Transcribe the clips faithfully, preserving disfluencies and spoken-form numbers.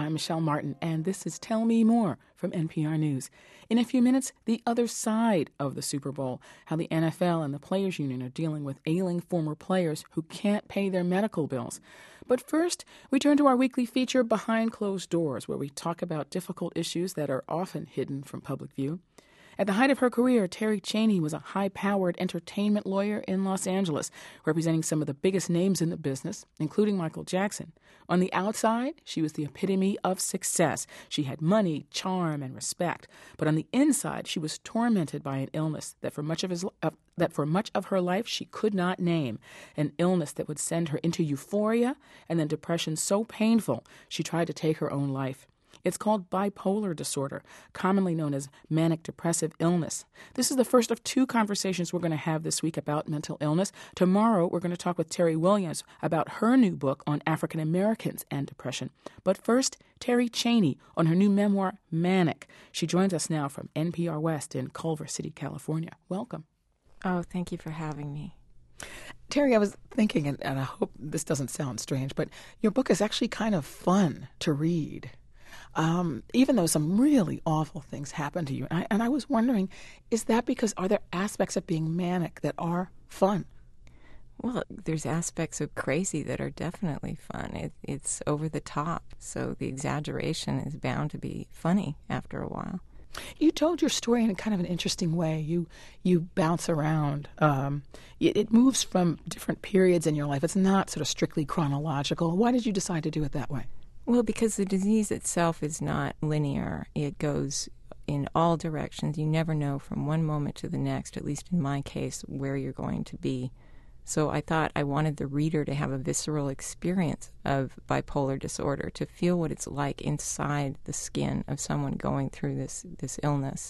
I'm Michelle Martin, and this is Tell Me More from N P R News. In a few minutes, the other side of the Super Bowl, how the N F L and the Players Union are dealing with ailing former players who can't pay their medical bills. But first, we turn to our weekly feature, Behind Closed Doors, where we talk about difficult issues that are often hidden from public view. At the height of her career, Terry Chaney was a high-powered entertainment lawyer in Los Angeles, representing some of the biggest names in the business, including Michael Jackson. On the outside, she was the epitome of success. She had money, charm, and respect. But on the inside, she was tormented by an illness that for much of his uh, that for much of her life she could not name, an illness that would send her into euphoria and then depression so painful she tried to take her own life. It's called bipolar disorder, commonly known as manic depressive illness. This is the first of two conversations we're going to have this week about mental illness. Tomorrow, we're going to talk with Terry Williams about her new book on African Americans and depression. But first, Terry Chaney on her new memoir, Manic. She joins us now from N P R West in Culver City, California. Welcome. Oh, thank you for having me. Terry, I was thinking, and, and I hope this doesn't sound strange, but your book is actually kind of fun to read. Um, even though some really awful things happen to you. And I, and I was wondering, is that because, are there aspects of being manic that are fun? Well, there's aspects of crazy that are definitely fun. It, it's over the top, so the exaggeration is bound to be funny after a while. You told your story in a kind of an interesting way. You you bounce around. Um, it, it moves from different periods in your life. It's not sort of strictly chronological. Why did you decide to do it that way? Well, because the disease itself is not linear. It goes in all directions. You never know from one moment to the next, at least in my case, where you're going to be. So I thought I wanted the reader to have a visceral experience of bipolar disorder, to feel what it's like inside the skin of someone going through this, this illness.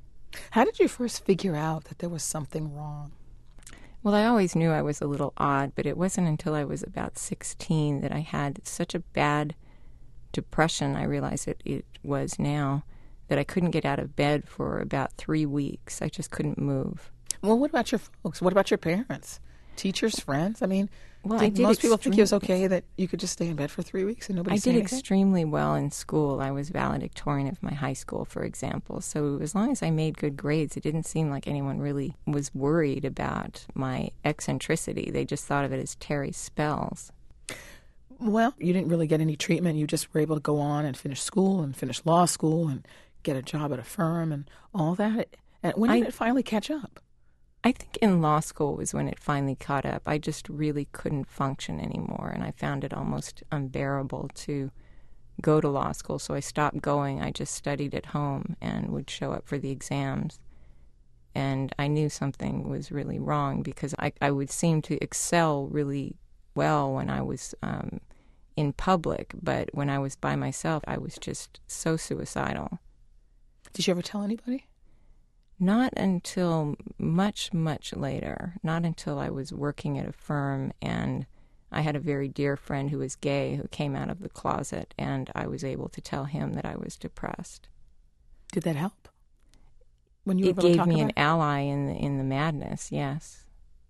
How did you first figure out that there was something wrong? Well, I always knew I was a little odd, but it wasn't until I was about sixteen that I had such a bad depression, I realize it, it was now, that I couldn't get out of bed for about three weeks. I just couldn't move. Well, what about your folks? What about your parents? Teachers, friends? I mean, well, did I did most people think it was extreme- okay that you could just stay in bed for three weeks and nobody I said did anything? extremely well in school. I was valedictorian of my high school, for example. So as long as I made good grades, it didn't seem like anyone really was worried about my eccentricity. They just thought of it as Terry's spells. Well, you didn't really get any treatment. You just were able to go on and finish school and finish law school and get a job at a firm and all that. And when did I, it finally catch up? I think in law school was when it finally caught up. I just really couldn't function anymore, and I found it almost unbearable to go to law school. So I stopped going. I just studied at home and would show up for the exams. And I knew something was really wrong because I, I would seem to excel really well when I was um, in public, but when I was by myself, I was just so suicidal. Did you ever tell anybody? Not until much, much later. Not until I was working at a firm, and I had a very dear friend who was gay who came out of the closet, and I was able to tell him that I was depressed. Did that help? When you were It able to gave talk me about an it? ally in the, in the madness, yes.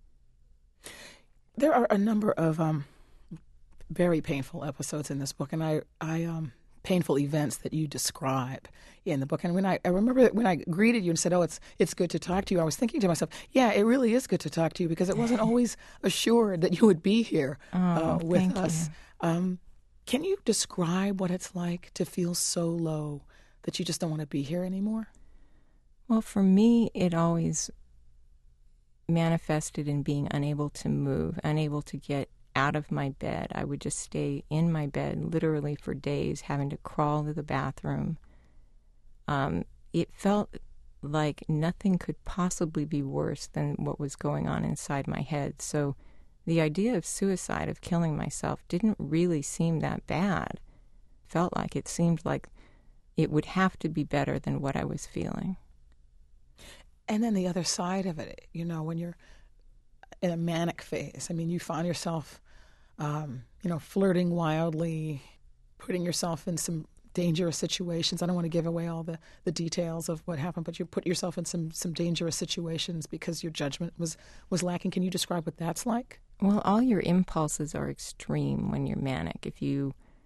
There are a number of um, very painful episodes in this book, and I, I um, painful events that you describe in the book. And when I, I remember when I greeted you and said, "Oh, it's it's good to talk to you," I was thinking to myself, "Yeah, it really is good to talk to you," because it wasn't always assured that you would be here Oh, uh, with thank us. you. Um, can you describe what it's like to feel so low that you just don't want to be here anymore? Well, for me, it always manifested in being unable to move, unable to get out of my bed. I would just stay in my bed literally for days, having to crawl to the bathroom. Um, it felt like nothing could possibly be worse than what was going on inside my head. So the idea of suicide, of killing myself, didn't really seem that bad. Felt like it seemed like it would have to be better than what I was feeling. And then the other side of it, you know, when you're in a manic phase, I mean, you find yourself, um, you know, flirting wildly, putting yourself in some dangerous situations. I don't want to give away all the, the details of what happened, but you put yourself in some, some dangerous situations because your judgment was, was lacking. Can you describe what that's like? Well, all your impulses are extreme when you're manic. If you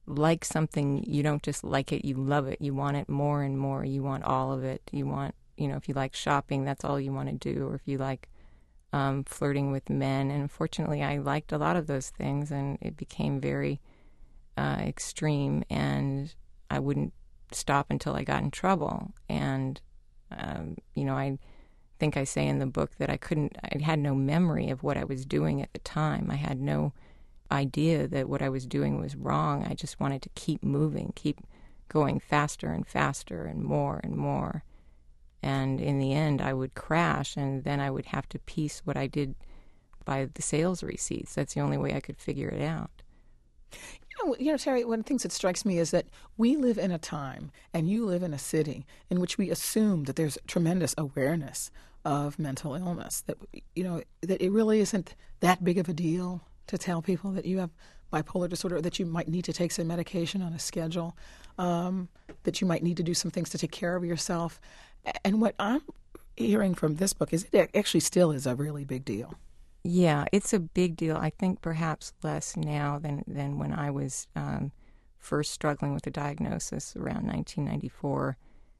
like something, you don't just like it, you love it. You want it more and more. You want all of it. You want, you know, if you like shopping, that's all you want to do. Or if you like um, flirting with men. And unfortunately, I liked a lot of those things, and it became very uh, extreme, and I wouldn't stop until I got in trouble. And, um, you know, I think I say in the book that I couldn't, I had no memory of what I was doing at the time. I had no idea that what I was doing was wrong. I just wanted to keep moving, keep going faster and faster and more and more. And in the end, I would crash, and then I would have to piece what I did by the sales receipts. That's the only way I could figure it out. You know, you know, Terry, one of the things that strikes me is that we live in a time, and you live in a city, in which we assume that there's tremendous awareness of mental illness, that, you know, that it really isn't that big of a deal to tell people that you have bipolar disorder, that you might need to take some medication on a schedule, um, that you might need to do some things to take care of yourself. And what I'm hearing from this book is it actually still is a really big deal. Yeah, it's a big deal. I think perhaps less now than, than when I was um, first struggling with the diagnosis around nineteen ninety-four.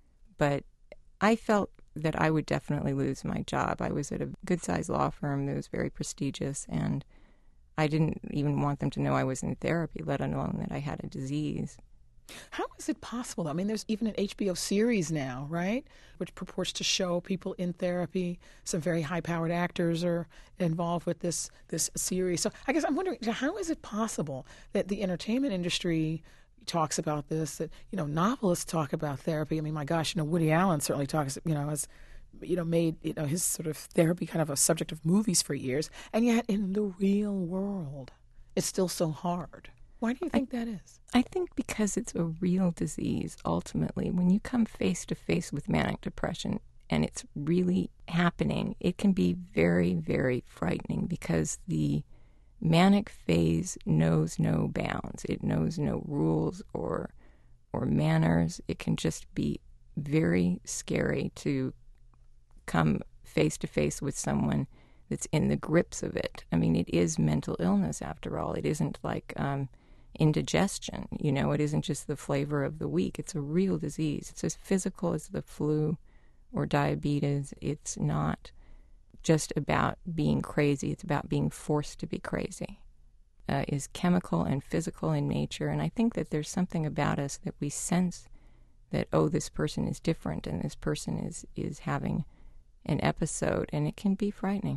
But I felt that I would definitely lose my job. I was at a good-sized law firm that was very prestigious, and I didn't even want them to know I was in therapy, let alone that I had a disease. How is it possible? I mean, there's even an H B O series now, right, which purports to show people in therapy. Some very high-powered actors are involved with this this series. So I guess I'm wondering, how is it possible that the entertainment industry talks about this, that, you know, novelists talk about therapy? I mean, my gosh, you know, Woody Allen certainly talks, you know, as, you know, made, you know, his sort of therapy kind of a subject of movies for years. And yet in the real world, it's still so hard. Why do you think I, that is? I think because it's a real disease, ultimately. When you come face to face with manic depression and it's really happening, it can be very, very frightening, because the manic phase knows no bounds. It knows no rules or or manners. It can just be very scary to come face to face with someone that's in the grips of it. I mean, it is mental illness after all. It isn't like um, indigestion, you know, it isn't just the flavor of the week. It's a real disease. It's as physical as the flu or diabetes. It's not just about being crazy. It's about being forced to be crazy. Uh, is chemical and physical in nature. And I think that there's something about us that we sense that, oh, this person is different and this person is, is having an episode, and it can be frightening.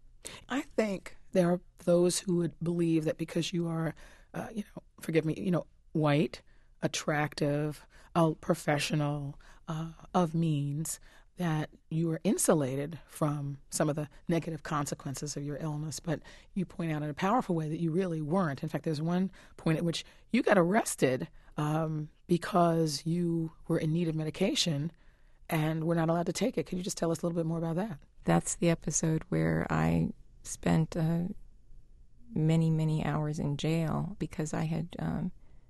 I think there are those who would believe that because you are, uh, you know, forgive me, you know, white, attractive, a professional, uh, of means, that you are insulated from some of the negative consequences of your illness. But you point out in a powerful way that you really weren't. In fact, there's one point at which you got arrested um, because you were in need of medication and were not allowed to take it. Could you just tell us a little bit more about that? That's the episode where I spent uh, many, many hours in jail because I had um,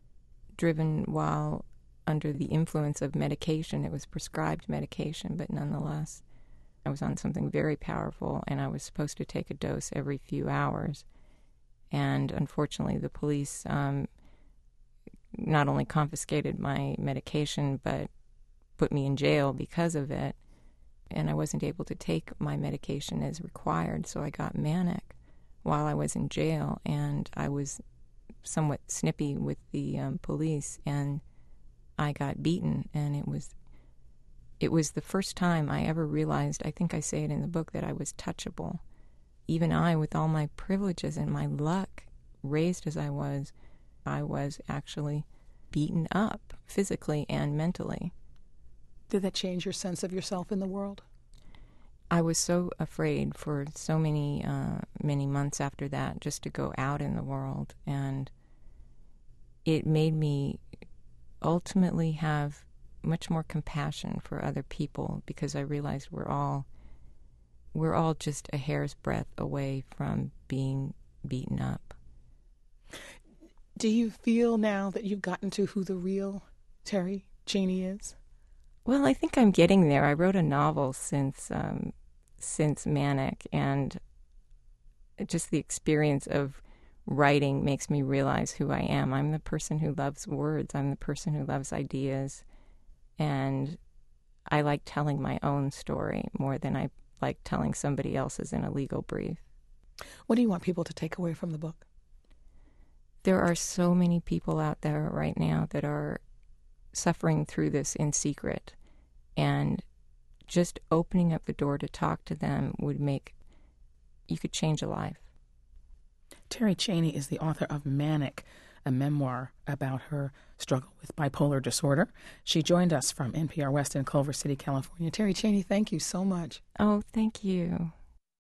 driven while under the influence of medication. It was prescribed medication, but nonetheless, I was on something very powerful, and I was supposed to take a dose every few hours. And unfortunately, the police um, not only confiscated my medication, but put me in jail because of it. And I wasn't able to take my medication as required, so I got manic while I was in jail, and I was somewhat snippy with the um, police, and I got beaten, and it was it was the first time I ever realized, I think I say it in the book, that I was touchable. Even I, with all my privileges and my luck, raised as I was, I was actually beaten up physically and mentally. Did that change your sense of yourself in the world? I was so afraid for so many, uh, many months after that just to go out in the world, and it made me ultimately have much more compassion for other people, because I realized we're all we're all just a hair's breadth away from being beaten up. Do you feel now that you've gotten to who the real Terry Chaney is? Well, I think I'm getting there. I wrote a novel since um, since Manic, and just the experience of writing makes me realize who I am. I'm the person who loves words. I'm the person who loves ideas. And I like telling my own story more than I like telling somebody else's in a legal brief. What do you want people to take away from the book? There are so many people out there right now that are suffering through this in secret. And just opening up the door to talk to them would make, you could change a life. Terry Chaney is the author of Manic, a memoir about her struggle with bipolar disorder. She joined us from N P R West in Culver City, California. Terry Chaney, thank you so much. Oh, thank you.